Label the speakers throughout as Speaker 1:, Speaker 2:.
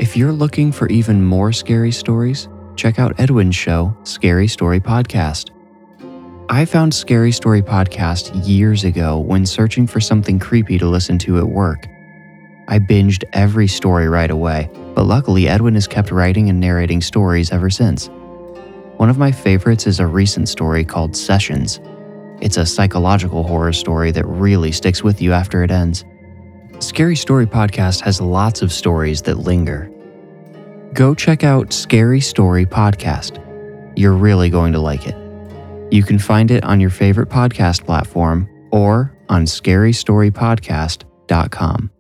Speaker 1: If you're looking for even more scary stories, check out Edwin's show, Scary Story Podcast. I found Scary Story Podcast years ago when searching for something creepy to listen to at work. I binged every story right away, but luckily Edwin has kept writing and narrating stories ever since. One of my favorites is a recent story called Sessions. It's a psychological horror story that really sticks with you after it ends. Scary Story Podcast has lots of stories that linger. Go check out Scary Story Podcast. You're really going to like it. You can find it on your favorite podcast platform or on scarystorypodcast.com.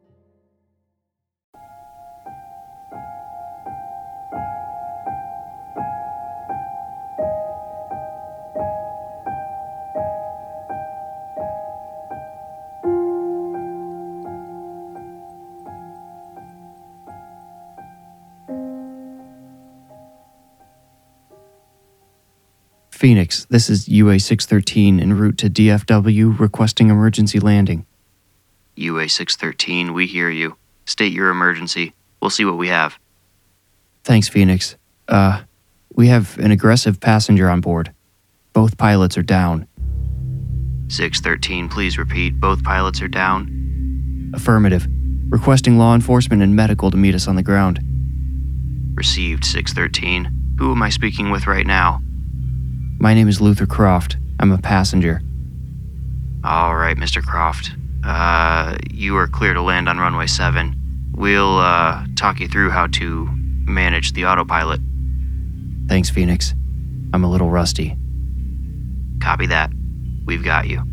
Speaker 1: Phoenix, this is UA-613 en route to DFW requesting emergency landing.
Speaker 2: UA-613, we hear you. State your emergency. We'll see what we have.
Speaker 1: Thanks, Phoenix. We have an aggressive passenger on board. Both pilots are down.
Speaker 2: 613, please repeat. Both pilots are down?
Speaker 1: Affirmative. Requesting law enforcement and medical to meet us on the ground.
Speaker 2: Received, 613. Who am I speaking with right now?
Speaker 1: My name is Luther Croft. I'm a passenger.
Speaker 2: All right, Mr. Croft. You are clear to land on runway 7. We'll talk you through how to manage the autopilot.
Speaker 1: Thanks, Phoenix. I'm a little rusty.
Speaker 2: Copy that. We've got you.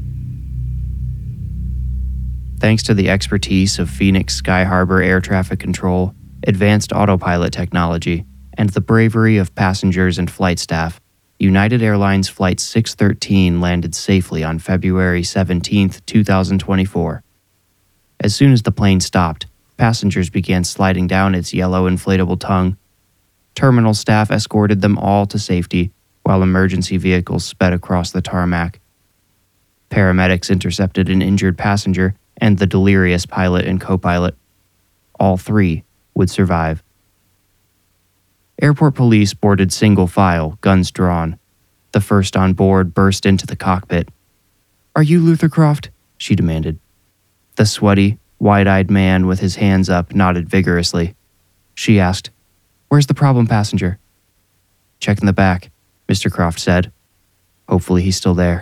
Speaker 1: Thanks to the expertise of Phoenix Sky Harbor Air Traffic Control, advanced autopilot technology, and the bravery of passengers and flight staff, United Airlines Flight 613 landed safely on February 17, 2024. As soon as the plane stopped, passengers began sliding down its yellow inflatable tongue. Terminal staff escorted them all to safety, while emergency vehicles sped across the tarmac. Paramedics intercepted an injured passenger and the delirious pilot and co-pilot. All three would survive. Airport police boarded single file, guns drawn. The first on board burst into the cockpit. "Are you Luther Croft?" she demanded. The sweaty, wide-eyed man with his hands up nodded vigorously. She asked, "Where's the problem passenger?" "Check in the back," Mr. Croft said. "Hopefully he's still there."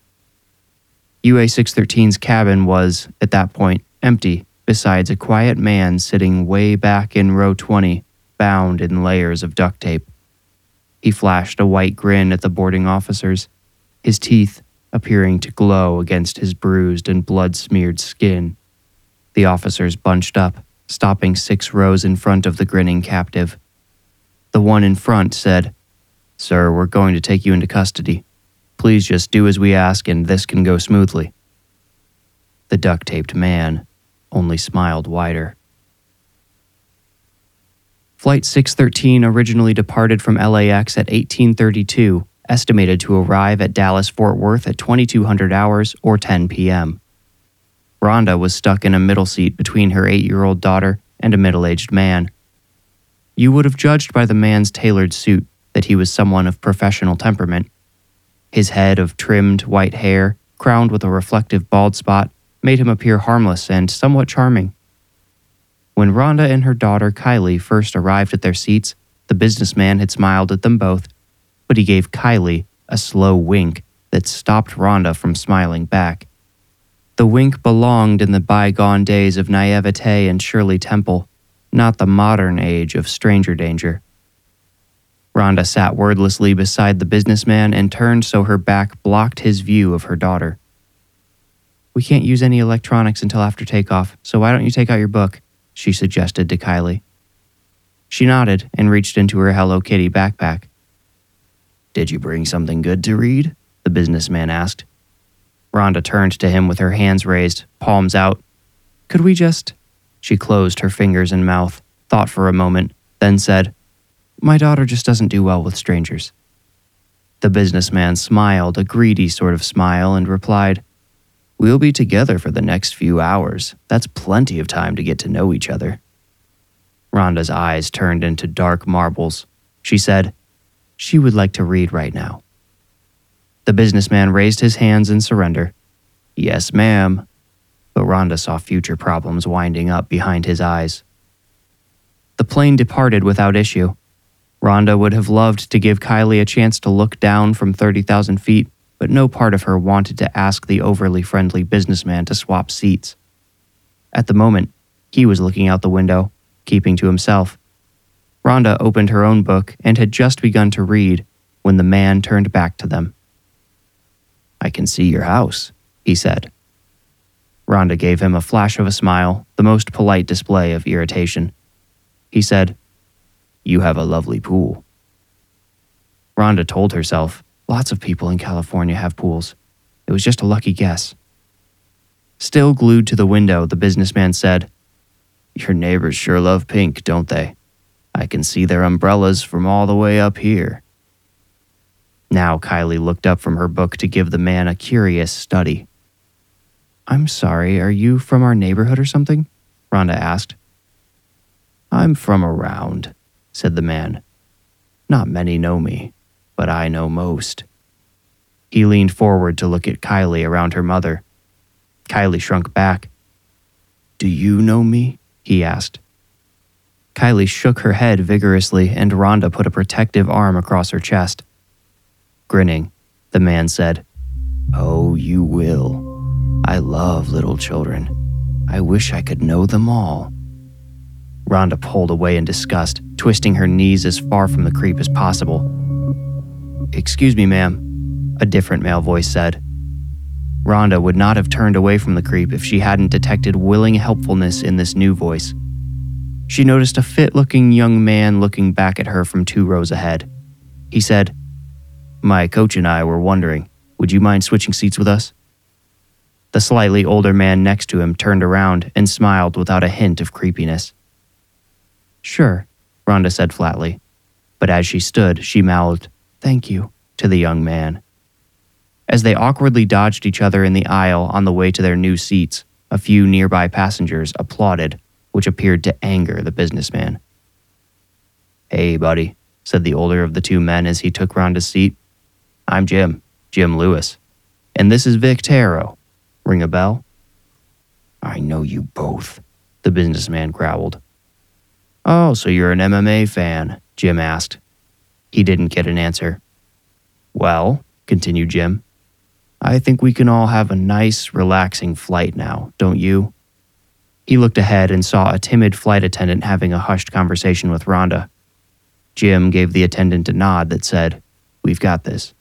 Speaker 1: UA-613's cabin was, at that point, empty, besides a quiet man sitting way back in row 20, bound in layers of duct tape. He flashed a white grin at the boarding officers, his teeth appearing to glow against his bruised and blood-smeared skin. The officers bunched up, stopping 6 rows in front of the grinning captive. The one in front said, "Sir, we're going to take you into custody. Please just do as we ask and this can go smoothly." The duct-taped man only smiled wider. Flight 613 originally departed from LAX at 1832, estimated to arrive at Dallas-Fort Worth at 2200 hours or 10 p.m. Rhonda was stuck in a middle seat between her 8-year-old daughter and a middle-aged man. You would have judged by the man's tailored suit that he was someone of professional temperament. His head of trimmed white hair, crowned with a reflective bald spot, made him appear harmless and somewhat charming. When Rhonda and her daughter Kylie first arrived at their seats, the businessman had smiled at them both, but he gave Kylie a slow wink that stopped Rhonda from smiling back. The wink belonged in the bygone days of naivete and Shirley Temple, not the modern age of stranger danger. Rhonda sat wordlessly beside the businessman and turned so her back blocked his view of her daughter. "We can't use any electronics until after takeoff, so why don't you take out your book?" she suggested to Kylie. She nodded and reached into her Hello Kitty backpack. "Did you bring something good to read?" the businessman asked. Rhonda turned to him with her hands raised, palms out. "Could we just—" She closed her fingers and mouth, thought for a moment, then said, "My daughter just doesn't do well with strangers." The businessman smiled, a greedy sort of smile, and replied, "We'll be together for the next few hours. That's plenty of time to get to know each other." Rhonda's eyes turned into dark marbles. She said she would like to read right now. The businessman raised his hands in surrender. Yes, ma'am. But Rhonda saw future problems winding up behind his eyes. The plane departed without issue. Rhonda would have loved to give Kylie a chance to look down from 30,000 feet, but no part of her wanted to ask the overly friendly businessman to swap seats. At the moment, he was looking out the window, keeping to himself. Rhonda opened her own book and had just begun to read when the man turned back to them. I can see your house, he said. Rhonda gave him a flash of a smile, the most polite display of irritation. He said, You have a lovely pool. Rhonda told herself, lots of people in California have pools. It was just a lucky guess. Still glued to the window, the businessman said, Your neighbors sure love pink, don't they? I can see their umbrellas from all the way up here. Now Kylie looked up from her book to give the man a curious study. I'm sorry, are you from our neighborhood or something? Rhonda asked. I'm from around, said the man. Not many know me, but I know most. He leaned forward to look at Kylie around her mother. Kylie shrunk back. Do you know me? He asked. Kylie shook her head vigorously and Rhonda put a protective arm across her chest. Grinning, the man said, Oh, you will. I love little children. I wish I could know them all. Rhonda pulled away in disgust, twisting her knees as far from the creep as possible. Excuse me, ma'am, a different male voice said. Rhonda would not have turned away from the creep if she hadn't detected willing helpfulness in this new voice. She noticed a fit-looking young man looking back at her from 2 rows ahead. He said, My coach and I were wondering, would you mind switching seats with us? The slightly older man next to him turned around and smiled without a hint of creepiness. Sure, Rhonda said flatly, but as she stood, she mouthed, Thank you, to the young man. As they awkwardly dodged each other in the aisle on the way to their new seats, a few nearby passengers applauded, which appeared to anger the businessman. Hey, buddy, said the older of the 2 men as he took Rhonda's seat. I'm Jim Lewis, and this is Vic Taro. Ring a bell? I know you both, the businessman growled. Oh, so you're an MMA fan, Jim asked. He didn't get an answer. Well, continued Jim, I think we can all have a nice, relaxing flight now, don't you? He looked ahead and saw a timid flight attendant having a hushed conversation with Rhonda. Jim gave the attendant a nod that said, We've got this.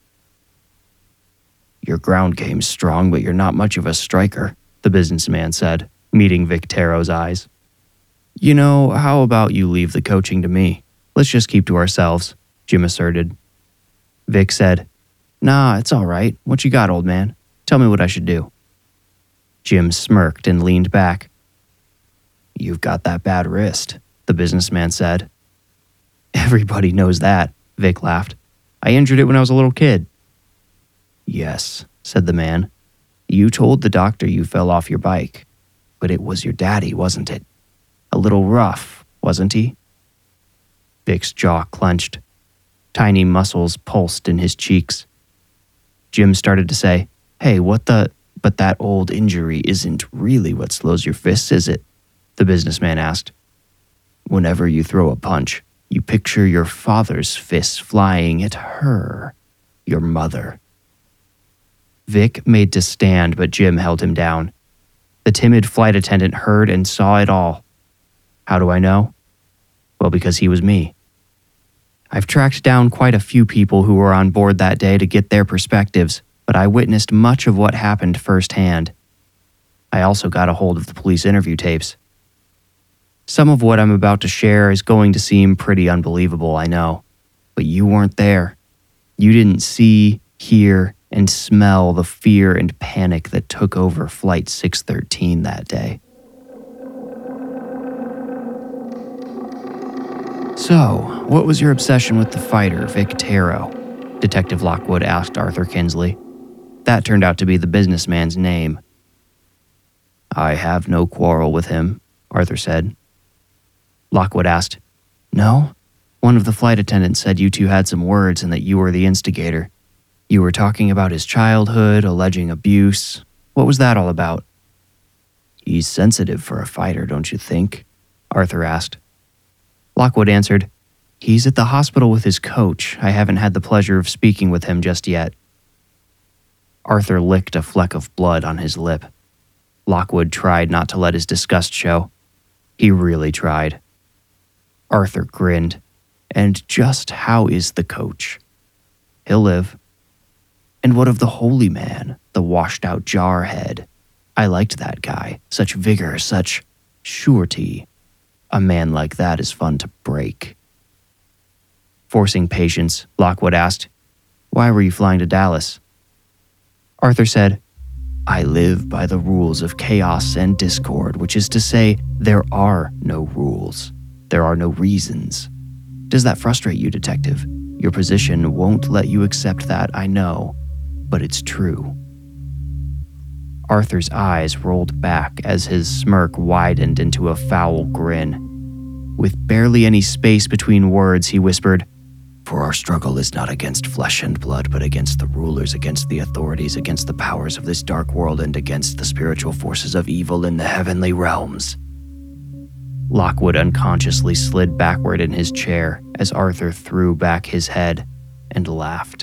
Speaker 1: Your ground game's strong, but you're not much of a striker, the businessman said, meeting Vic Taro's eyes. You know, how about you leave the coaching to me? Let's just keep to ourselves, Jim asserted. Vic said, Nah, it's all right. What you got, old man? Tell me what I should do. Jim smirked and leaned back. You've got that bad wrist, the businessman said. Everybody knows that, Vic laughed. I injured it when I was a little kid. Yes, said the man. You told the doctor you fell off your bike, but it was your daddy, wasn't it? A little rough, wasn't he? Vic's jaw clenched. Tiny muscles pulsed in his cheeks. Jim started to say, Hey, but that old injury isn't really what slows your fists, is it? The businessman asked. Whenever you throw a punch, you picture your father's fists flying at her, your mother. Vic made to stand, but Jim held him down. The timid flight attendant heard and saw it all. How do I know? Well, because he was me. I've tracked down quite a few people who were on board that day to get their perspectives, but I witnessed much of what happened firsthand. I also got a hold of the police interview tapes. Some of what I'm about to share is going to seem pretty unbelievable, I know, but you weren't there. You didn't see, hear, and smell the fear and panic that took over Flight 613 that day. So, what was your obsession with the fighter, Vic Taro? Detective Lockwood asked Arthur Kinsley. That turned out to be the businessman's name. I have no quarrel with him, Arthur said. Lockwood asked. No? One of the flight attendants said you two had some words and that you were the instigator. You were talking about his childhood, alleging abuse. What was that all about? He's sensitive for a fighter, don't you think? Arthur asked. Lockwood answered, He's at the hospital with his coach. I haven't had the pleasure of speaking with him just yet. Arthur licked a fleck of blood on his lip. Lockwood tried not to let his disgust show. He really tried. Arthur grinned. And just how is the coach? He'll live. And what of the holy man, the washed-out jarhead? I liked that guy. Such vigor, such surety. A man like that is fun to break. Forcing patience, Lockwood asked, Why were you flying to Dallas? Arthur said, I live by the rules of chaos and discord, which is to say, there are no rules. There are no reasons. Does that frustrate you, Detective? Your position won't let you accept that, I know, but it's true. Arthur's eyes rolled back as his smirk widened into a foul grin. With barely any space between words, he whispered, For our struggle is not against flesh and blood, but against the rulers, against the authorities, against the powers of this dark world, and against the spiritual forces of evil in the heavenly realms. Lockwood unconsciously slid backward in his chair as Arthur threw back his head and laughed.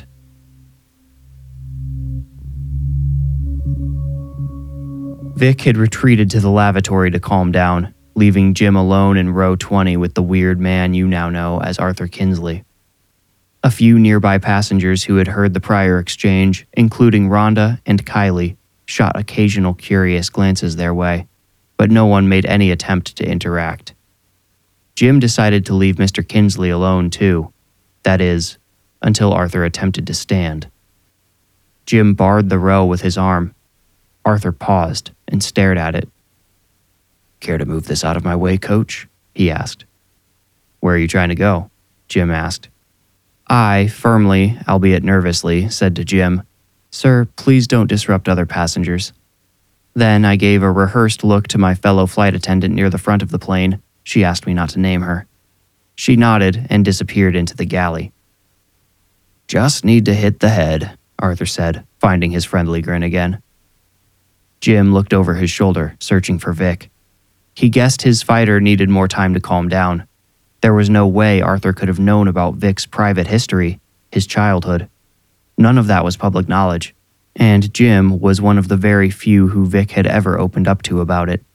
Speaker 1: Vic had retreated to the lavatory to calm down, leaving Jim alone in row 20 with the weird man you now know as Arthur Kinsley. A few nearby passengers who had heard the prior exchange, including Rhonda and Kylie, shot occasional curious glances their way, but no one made any attempt to interact. Jim decided to leave Mr. Kinsley alone too, that is, until Arthur attempted to stand. Jim barred the row with his arm. Arthur paused and stared at it. Care to move this out of my way, Coach? He asked. Where are you trying to go? Jim asked. I, firmly, albeit nervously, said to Jim, Sir, please don't disrupt other passengers. Then I gave a rehearsed look to my fellow flight attendant near the front of the plane. She asked me not to name her. She nodded and disappeared into the galley. Just need to hit the head, Arthur said, finding his friendly grin again. Jim looked over his shoulder, searching for Vic. He guessed his fighter needed more time to calm down. There was no way Arthur could have known about Vic's private history, his childhood. None of that was public knowledge, and Jim was one of the very few who Vic had ever opened up to about it.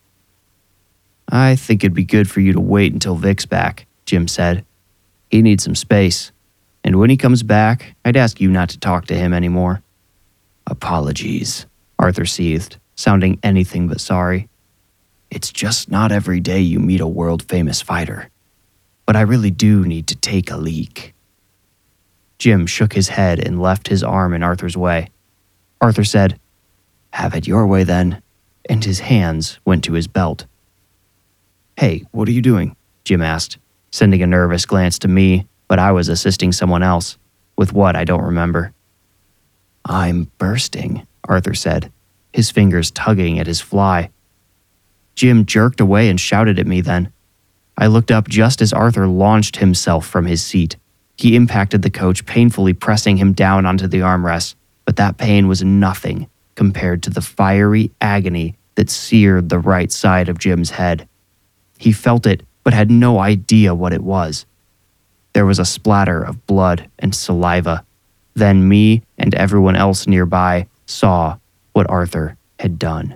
Speaker 1: I think it'd be good for you to wait until Vic's back, Jim said. He needs some space, and when he comes back, I'd ask you not to talk to him anymore. Apologies, Arthur seethed, sounding anything but sorry. It's just not every day you meet a world-famous fighter. But I really do need to take a leak. Jim shook his head and left his arm in Arthur's way. Arthur said, Have it your way then, and his hands went to his belt. Hey, what are you doing? Jim asked, sending a nervous glance to me, but I was assisting someone else. With what, I don't remember. I'm bursting, Arthur said, his fingers tugging at his fly. Jim jerked away and shouted at me then. I looked up just as Arthur launched himself from his seat. He impacted the coach, painfully pressing him down onto the armrest, but that pain was nothing compared to the fiery agony that seared the right side of Jim's head. He felt it, but had no idea what it was. There was a splatter of blood and saliva. Then me and everyone else nearby saw what Arthur had done.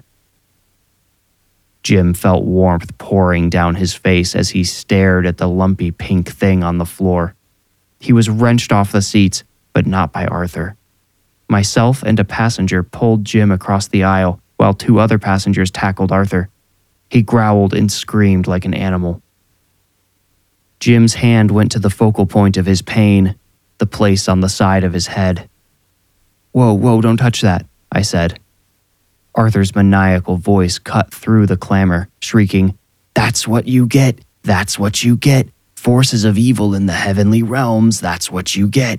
Speaker 1: Jim felt warmth pouring down his face as he stared at the lumpy pink thing on the floor. He was wrenched off the seats, but not by Arthur. Myself and a passenger pulled Jim across the aisle, while 2 other passengers tackled Arthur. He growled and screamed like an animal. Jim's hand went to the focal point of his pain, the place on the side of his head. Whoa, don't touch that, I said. Arthur's maniacal voice cut through the clamor, shrieking, That's what you get! That's what you get! Forces of evil in the heavenly realms, that's what you get!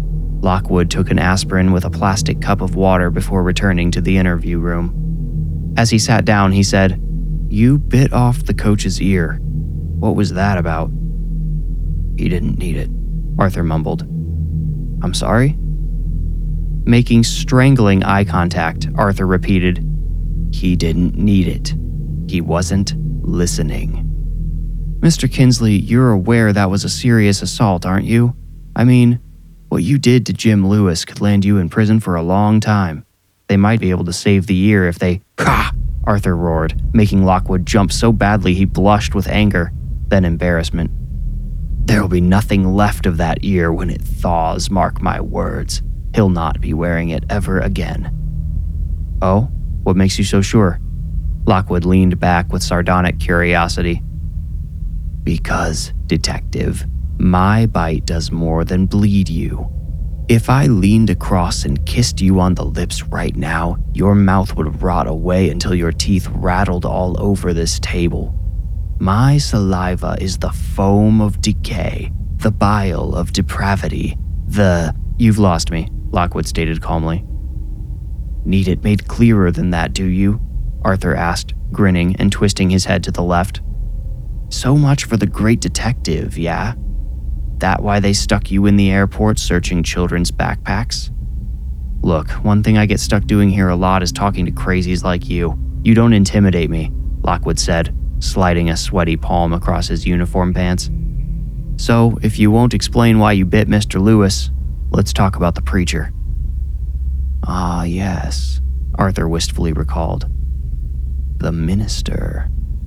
Speaker 1: Lockwood took an aspirin with a plastic cup of water before returning to the interview room. As he sat down, he said, "You bit off the coach's ear. What was that about?" "He didn't need it," Arthur mumbled. "I'm sorry?" Making strangling eye contact, Arthur repeated, "He didn't need it. He wasn't listening." "Mr. Kinsley, you're aware that was a serious assault, aren't you? I mean, what you did to Jim Lewis could land you in prison for a long time. They might be able to save the ear if they—" "Ha!" Arthur roared, making Lockwood jump so badly he blushed with anger, then embarrassment. "There'll be nothing left of that ear when it thaws, mark my words. He'll not be wearing it ever again." "Oh? What makes you so sure?" Lockwood leaned back with sardonic curiosity. "Because, detective, my bite does more than bleed you. If I leaned across and kissed you on the lips right now, your mouth would rot away until your teeth rattled all over this table. My saliva is the foam of decay, the bile of depravity, the—" "You've lost me," Lockwood stated calmly. "Need it made clearer than that, do you?" Arthur asked, grinning and twisting his head to the left. "So much for the great detective, yeah? That why they stuck you in the airport searching children's backpacks? Look, one thing I get stuck doing here a lot is talking to crazies like you. You don't intimidate me," Lockwood said, sliding a sweaty palm across his uniform pants. "So, if you won't explain why you bit Mr. Lewis, let's talk about the preacher." "Ah, yes," Arthur wistfully recalled. "The minister."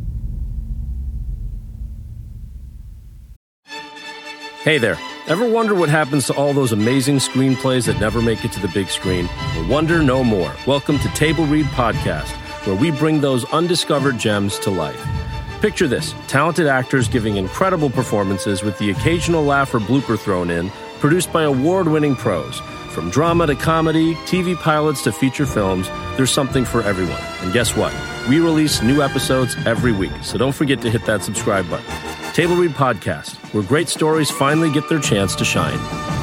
Speaker 3: Hey there. Ever wonder what happens to all those amazing screenplays that never make it to the big screen? Well, wonder no more. Welcome to Table Read Podcast, where we bring those undiscovered gems to life. Picture this, talented actors giving incredible performances with the occasional laugh or blooper thrown in, produced by award-winning pros. From drama to comedy, TV pilots to feature films, there's something for everyone. And guess what? We release new episodes every week, so don't forget to hit that subscribe button. Table Read Podcast, where great stories finally get their chance to shine.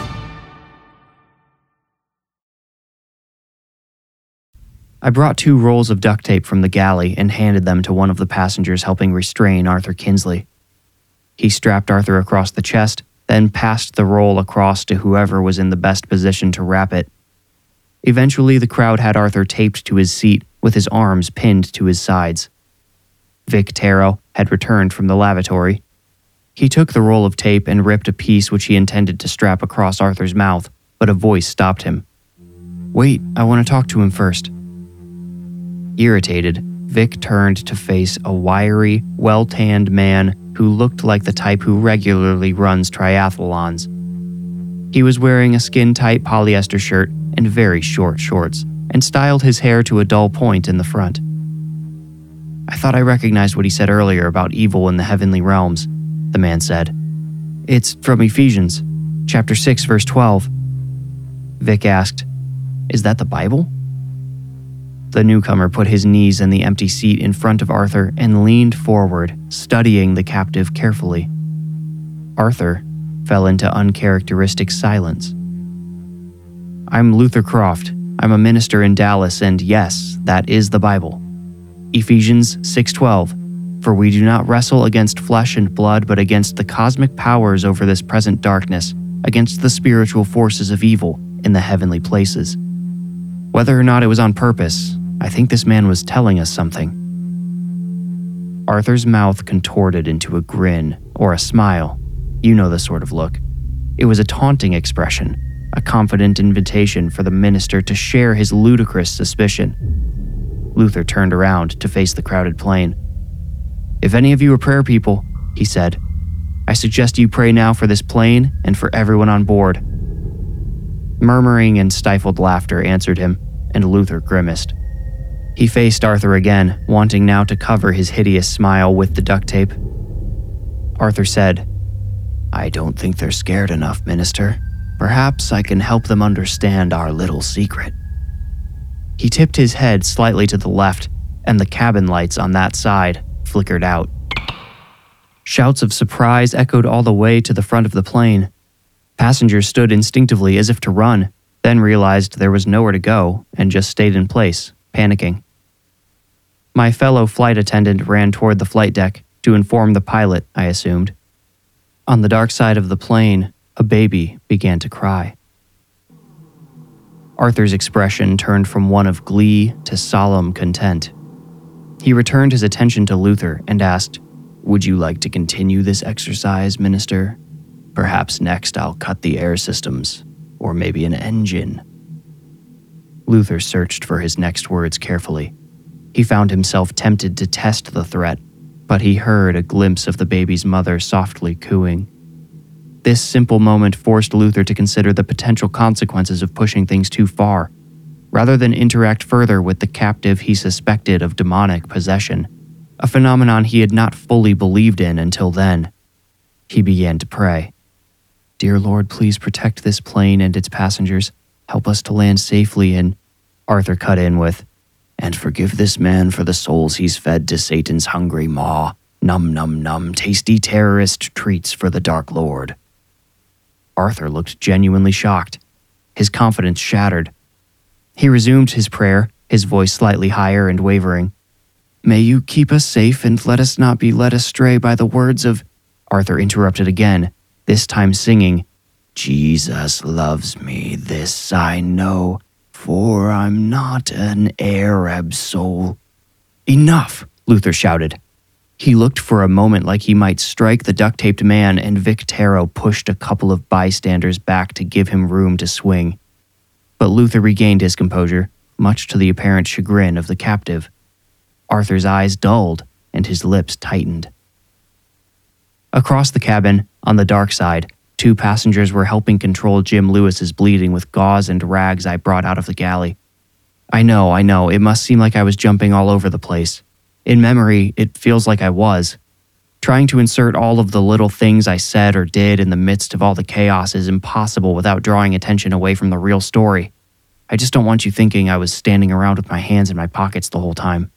Speaker 1: I brought 2 rolls of duct tape from the galley and handed them to one of the passengers helping restrain Arthur Kinsley. He strapped Arthur across the chest, then passed the roll across to whoever was in the best position to wrap it. Eventually, the crowd had Arthur taped to his seat with his arms pinned to his sides. Vic Taro had returned from the lavatory. He took the roll of tape and ripped a piece which he intended to strap across Arthur's mouth, but a voice stopped him. "Wait, I want to talk to him first." Irritated, Vic turned to face a wiry, well-tanned man who looked like the type who regularly runs triathlons. He was wearing a skin-tight polyester shirt and very short shorts, and styled his hair to a dull point in the front. "I thought I recognized what he said earlier about evil in the heavenly realms," the man said. "It's from Ephesians, chapter 6, verse 12. Vic asked, "Is that the Bible?" The newcomer put his knees in the empty seat in front of Arthur and leaned forward, studying the captive carefully. Arthur fell into uncharacteristic silence. "I'm Luther Croft. I'm a minister in Dallas, and yes, that is the Bible. Ephesians 6:12. For we do not wrestle against flesh and blood, but against the cosmic powers over this present darkness, against the spiritual forces of evil in the heavenly places." Whether or not it was on purpose, I think this man was telling us something. Arthur's mouth contorted into a grin or a smile. You know the sort of look. It was a taunting expression, a confident invitation for the minister to share his ludicrous suspicion. Luther turned around to face the crowded plane. "If any of you are prayer people," he said, "I suggest you pray now for this plane and for everyone on board." Murmuring and stifled laughter answered him, and Luther grimaced. He faced Arthur again, wanting now to cover his hideous smile with the duct tape. Arthur said, "I don't think they're scared enough, Minister. Perhaps I can help them understand our little secret." He tipped his head slightly to the left, and the cabin lights on that side flickered out. Shouts of surprise echoed all the way to the front of the plane. Passengers stood instinctively as if to run, then realized there was nowhere to go and just stayed in place, panicking. My fellow flight attendant ran toward the flight deck to inform the pilot, I assumed. On the dark side of the plane, a baby began to cry. Arthur's expression turned from one of glee to solemn content. He returned his attention to Luther and asked, "Would you like to continue this exercise, Minister? Perhaps next I'll cut the air systems, or maybe an engine." Luther searched for his next words carefully. He found himself tempted to test the threat, but he heard a glimpse of the baby's mother softly cooing. This simple moment forced Luther to consider the potential consequences of pushing things too far. Rather than interact further with the captive he suspected of demonic possession, a phenomenon he had not fully believed in until then, he began to pray. "Dear Lord, please protect this plane and its passengers. Help us to land safely and..." Arthur cut in with, "And forgive this man for the souls he's fed to Satan's hungry maw. Num num num, tasty terrorist treats for the Dark Lord." Arthur looked genuinely shocked, his confidence shattered. He resumed his prayer, his voice slightly higher and wavering. "May you keep us safe and let us not be led astray by the words of..." Arthur interrupted again, this time singing, "Jesus loves me, this I know, for I'm not an Arab soul." "Enough!" Luther shouted. He looked for a moment like he might strike the duct-taped man, and Vic Taro pushed a couple of bystanders back to give him room to swing. But Luther regained his composure, much to the apparent chagrin of the captive. Arthur's eyes dulled, and his lips tightened. Across the cabin, on the dark side, 2 passengers were helping control Jim Lewis's bleeding with gauze and rags I brought out of the galley. I know, it must seem like I was jumping all over the place. In memory, it feels like I was. Trying to insert all of the little things I said or did in the midst of all the chaos is impossible without drawing attention away from the real story. I just don't want you thinking I was standing around with my hands in my pockets the whole time.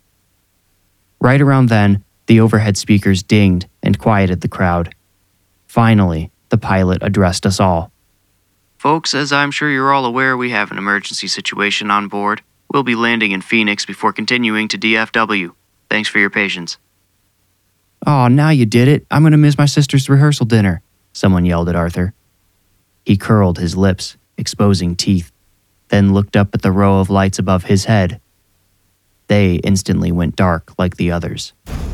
Speaker 1: Right around then, the overhead speakers dinged and quieted the crowd. Finally, the pilot addressed us all.
Speaker 2: Folks, as I'm sure you're all aware, we have an emergency situation on board. We'll be landing in Phoenix before continuing to DFW. Thanks for your patience."
Speaker 1: "Aw, now you did it. I'm going to miss my sister's rehearsal dinner," someone yelled at Arthur. He curled his lips, exposing teeth, then looked up at the row of lights above his head. They instantly went dark like the others.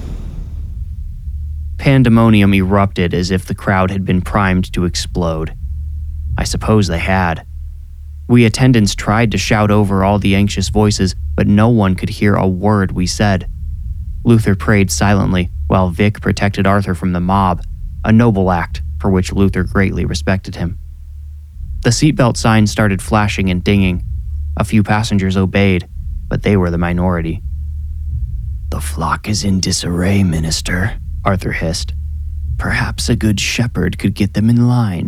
Speaker 1: Pandemonium erupted as if the crowd had been primed to explode. I suppose they had. We attendants tried to shout over all the anxious voices, but no one could hear a word we said. Luther prayed silently, while Vic protected Arthur from the mob, a noble act for which Luther greatly respected him. The seatbelt sign started flashing and dinging. A few passengers obeyed, but they were the minority. "The flock is in disarray, Minister," Arthur hissed. "Perhaps a good shepherd could get them in line."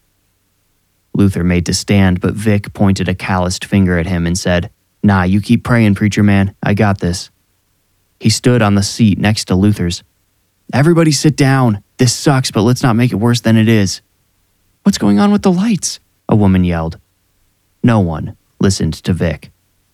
Speaker 1: Luther made to stand, but Vic pointed a calloused finger at him and said, "Nah, you keep praying, preacher man. I got this." He stood on the seat next to Luther's. "Everybody sit down. This sucks, but let's not make it worse than it is." "What's going on with the lights?" a woman yelled. No one listened to Vic.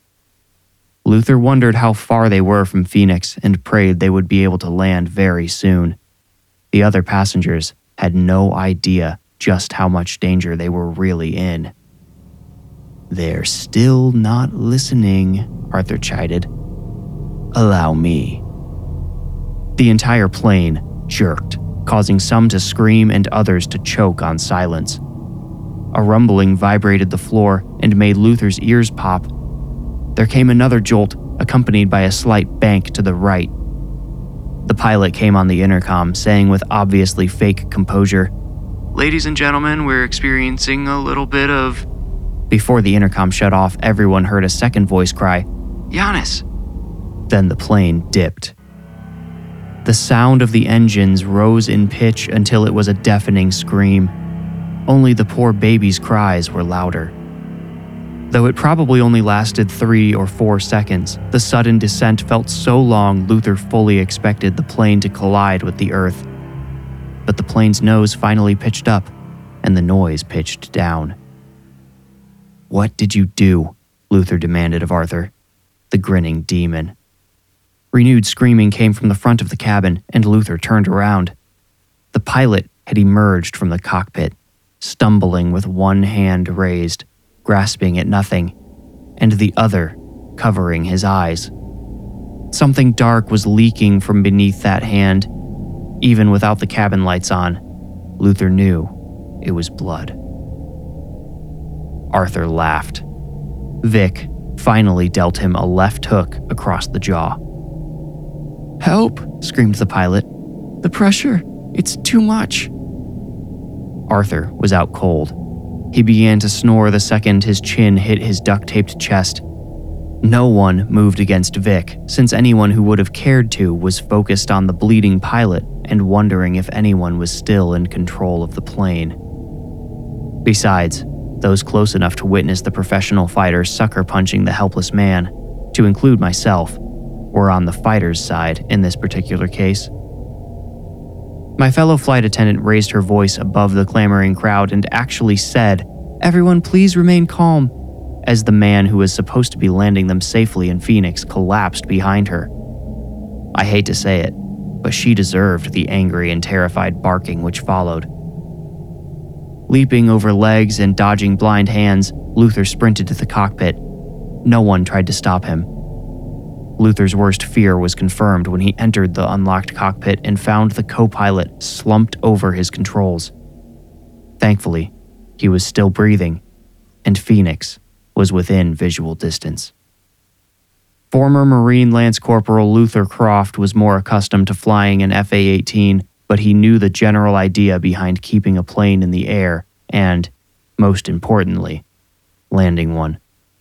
Speaker 1: Luther wondered how far they were from Phoenix and prayed they would be able to land very soon. The other passengers had no idea just how much danger they were really in. "They're still not listening," Arthur chided. "Allow me." The entire plane jerked, causing some to scream and others to choke on silence. A rumbling vibrated the floor and made Luther's ears pop. There came another jolt, accompanied by a slight bank to the right. The pilot came on the intercom, saying with obviously fake composure,
Speaker 2: "Ladies and gentlemen, we're experiencing a little bit of..."
Speaker 1: Before the intercom shut off, everyone heard a second voice cry,
Speaker 2: "Giannis!"
Speaker 1: Then the plane dipped. The sound of the engines rose in pitch until it was a deafening scream. Only the poor baby's cries were louder. Though it probably only lasted 3 or 4 seconds, the sudden descent felt so long Luther fully expected the plane to collide with the earth. But the plane's nose finally pitched up, and the noise pitched down. "What did you do?" Luther demanded of Arthur, the grinning demon. Renewed screaming came from the front of the cabin, and Luther turned around. The pilot had emerged from the cockpit, stumbling with one hand raised, grasping at nothing, and the other covering his eyes. Something dark was leaking from beneath that hand. Even without the cabin lights on, Luther knew it was blood. Arthur laughed. Vic finally dealt him a left hook across the jaw. "Help!" screamed the pilot. "The pressure! It's too much!" Arthur was out cold. He began to snore the second his chin hit his duct-taped chest. No one moved against Vic, since anyone who would have cared to was focused on the bleeding pilot and wondering if anyone was still in control of the plane. Besides, those close enough to witness the professional fighter sucker punching the helpless man, to include myself, were on the fighter's side in this particular case. My fellow flight attendant raised her voice above the clamoring crowd and actually said, "Everyone please remain calm," as the man who was supposed to be landing them safely in Phoenix collapsed behind her. I hate to say it, but she deserved the angry and terrified barking which followed. Leaping over legs and dodging blind hands, Luther sprinted to the cockpit. No one tried to stop him. Luther's worst fear was confirmed when he entered the unlocked cockpit and found the co-pilot slumped over his controls. Thankfully, he was still breathing, and Phoenix was within visual distance. Former Marine Lance Corporal Luther Croft was more accustomed to flying an FA-18, but he knew the general idea behind keeping a plane in the air and, most importantly, landing one.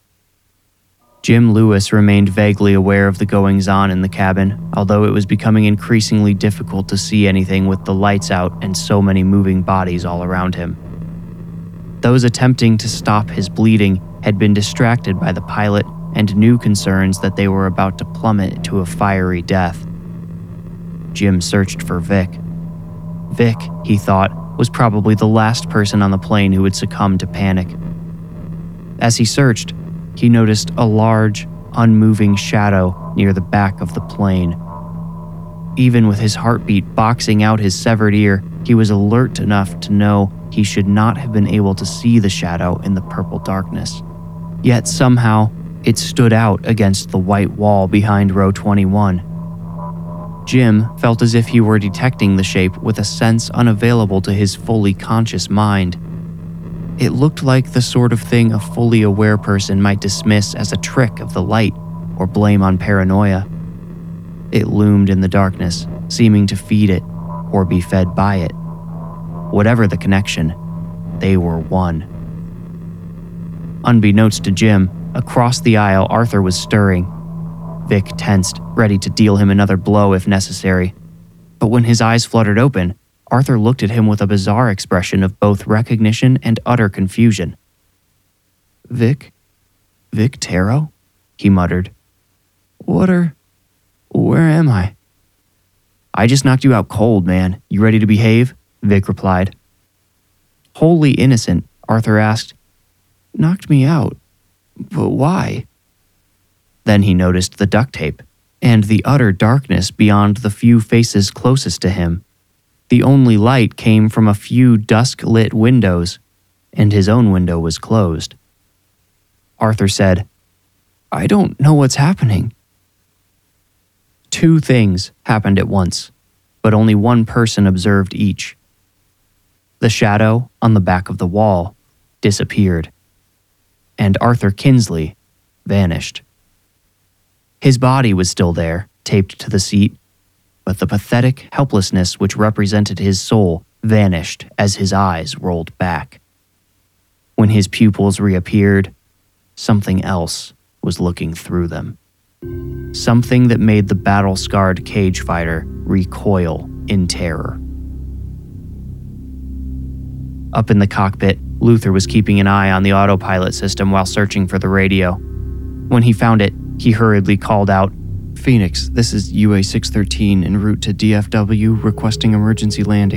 Speaker 1: Jim Lewis remained vaguely aware of the goings-on in the cabin, although it was becoming increasingly difficult to see anything with the lights out and so many moving bodies all around him. Those attempting to stop his bleeding had been distracted by the pilot and new concerns that they were about to plummet to a fiery death. Jim searched for Vic. Vic, he thought, was probably the last person on the plane who would succumb to panic. As he searched, he noticed a large, unmoving shadow near the back of the plane. Even with his heartbeat boxing out his severed ear, he was alert enough to know he should not have been able to see the shadow in the purple darkness. Yet somehow, it stood out against the white wall behind row 21. Jim felt as if he were detecting the shape with a sense unavailable to his fully conscious mind. It looked like the sort of thing a fully aware person might dismiss as a trick of the light or blame on paranoia. It loomed in the darkness, seeming to feed it or be fed by it. Whatever the connection, they were one. Unbeknownst to Jim, across the aisle Arthur was stirring. Vic tensed, ready to deal him another blow if necessary. But when his eyes fluttered open, Arthur looked at him with a bizarre expression of both recognition and utter confusion. Vic Taro? He muttered. Where am I? I just knocked you out cold, man. You ready to behave? Vic replied. Wholly innocent, Arthur asked, Knocked me out? But why? Then he noticed the duct tape and the utter darkness beyond the few faces closest to him. The only light came from a few dusk-lit windows, and his own window was closed. Arthur said, I don't know what's happening. Two things happened at once, but only one person observed each. The shadow on the back of the wall disappeared, and Arthur Kinsley vanished. His body was still there, taped to the seat, but the pathetic helplessness which represented his soul vanished as his eyes rolled back. When his pupils reappeared, something else was looking through them. Something that made the battle-scarred cage fighter recoil in terror. Up in the cockpit, Luther was keeping an eye on the autopilot system while searching for the radio. When he found it, he hurriedly called out, Phoenix, this is UA-613 en route to DFW requesting emergency landing.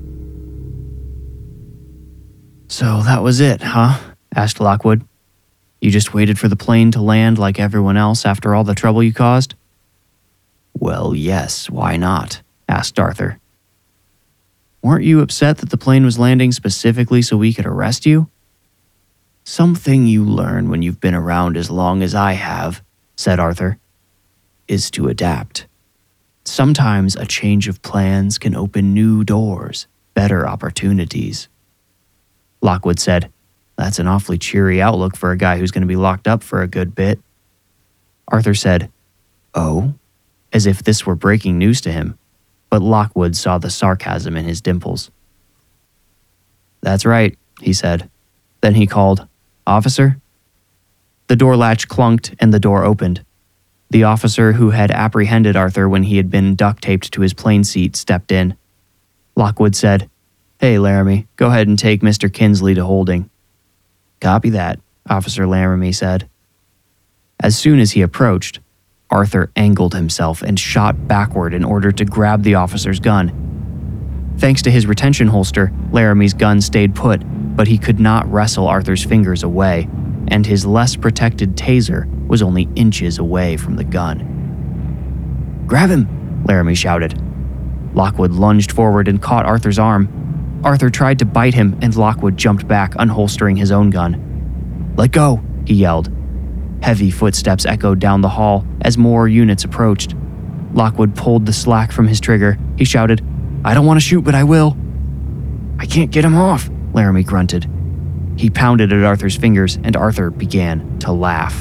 Speaker 1: So that was it, huh? Asked Lockwood. You just waited for the plane to land like everyone else after all the trouble you caused?" "Well, yes, why not?" asked Arthur. "Weren't you upset that the plane was landing specifically so we could arrest you?" "Something you learn when you've been around as long as I have," said Arthur, "is to adapt. Sometimes a change of plans can open new doors, better opportunities." Lockwood said, "That's an awfully cheery outlook for a guy who's going to be locked up for a good bit." Arthur said, "Oh?" as if this were breaking news to him, but Lockwood saw the sarcasm in his dimples. "That's right," he said. Then he called, "Officer?" The door latch clunked and the door opened. The officer who had apprehended Arthur when he had been duct-taped to his plane seat stepped in. Lockwood said, "Hey, Laramie, go ahead and take Mr. Kinsley to holding." "Copy that," Officer Laramie said. As soon as he approached, Arthur angled himself and shot backward in order to grab the officer's gun. Thanks to his retention holster, Laramie's gun stayed put, but he could not wrestle Arthur's fingers away, and his less protected taser was only inches away from the gun. "Grab him!" Laramie shouted. Lockwood lunged forward and caught Arthur's arm. Arthur tried to bite him, and Lockwood jumped back, unholstering his own gun. "Let go!" he yelled. Heavy footsteps echoed down the hall as more units approached. Lockwood pulled the slack from his trigger. He shouted, "I don't want to shoot, but I will." "I can't get him off," Laramie grunted. He pounded at Arthur's fingers, and Arthur began to laugh.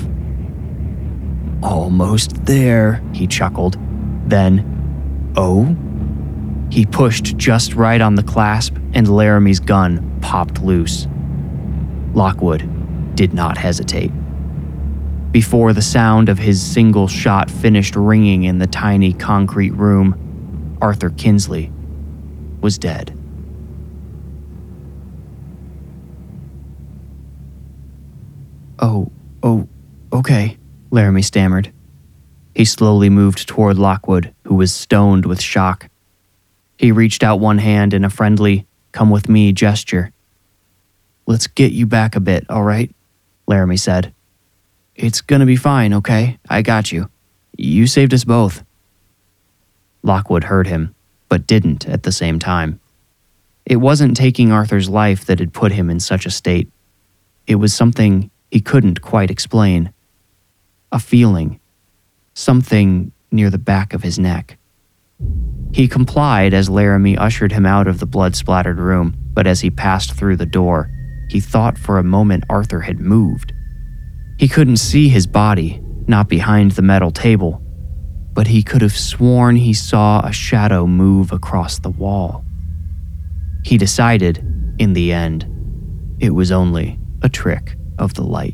Speaker 1: "Almost there," he chuckled. Then, "Oh?" He pushed just right on the clasp, and Laramie's gun popped loose. Lockwood did not hesitate. Before the sound of his single shot finished ringing in the tiny concrete room, Arthur Kinsley was dead. Oh, okay," Laramie stammered. He slowly moved toward Lockwood, who was stoned with shock. He reached out one hand in a friendly, "come with me" gesture. "Let's get you back a bit, all right?" Laramie said. "It's gonna be fine, okay? I got you. You saved us both." Lockwood heard him, but didn't at the same time. It wasn't taking Arthur's life that had put him in such a state. It was something he couldn't quite explain. A feeling. Something near the back of his neck. He complied as Laramie ushered him out of the blood-splattered room, but as he passed through the door, he thought for a moment Arthur had moved. He couldn't see his body, not behind the metal table, but he could have sworn he saw a shadow move across the wall. He decided, in the end, it was only a trick of the light.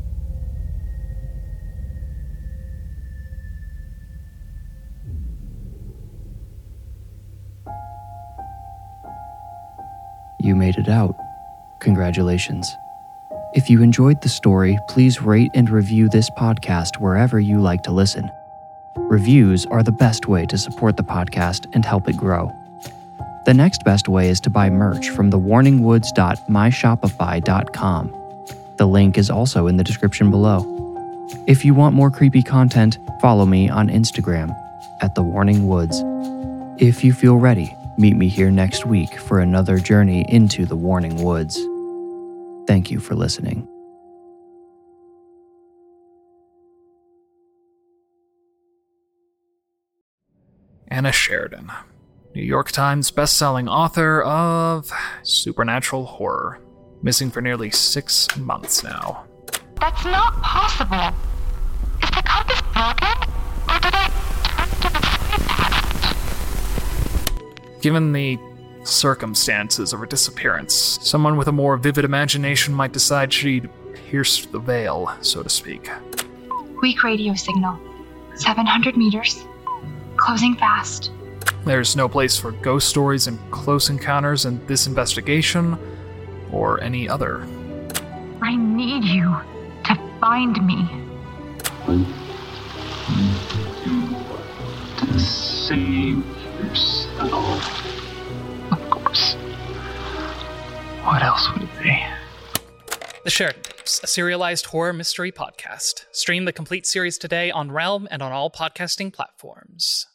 Speaker 1: You made it out. Congratulations. If you enjoyed the story, please rate and review this podcast wherever you like to listen. Reviews are the best way to support the podcast and help it grow. The next best way is to buy merch from thewarningwoods.myshopify.com. The link is also in the description below. If you want more creepy content, follow me on Instagram @thewarningwoods. If you feel ready, meet me here next week for another journey into the Warning Woods. Thank you for listening.
Speaker 4: Anna Sheridan, New York Times bestselling author of supernatural horror, missing for nearly 6 months now.
Speaker 5: That's not possible. Is the compass broken? Or did I turn to the side pattern?
Speaker 4: Given the circumstances of her disappearance, someone with a more vivid imagination might decide she'd pierced the veil, so to speak.
Speaker 5: Weak radio signal. 700 meters. Closing fast.
Speaker 4: There's no place for ghost stories and close encounters in this investigation, or any other.
Speaker 5: I need you to find me.
Speaker 6: To save yourself. Of course. What else would it be?
Speaker 7: The Sheridan Tapes, a serialized horror mystery podcast. Stream the complete series today on Realm and on all podcasting platforms.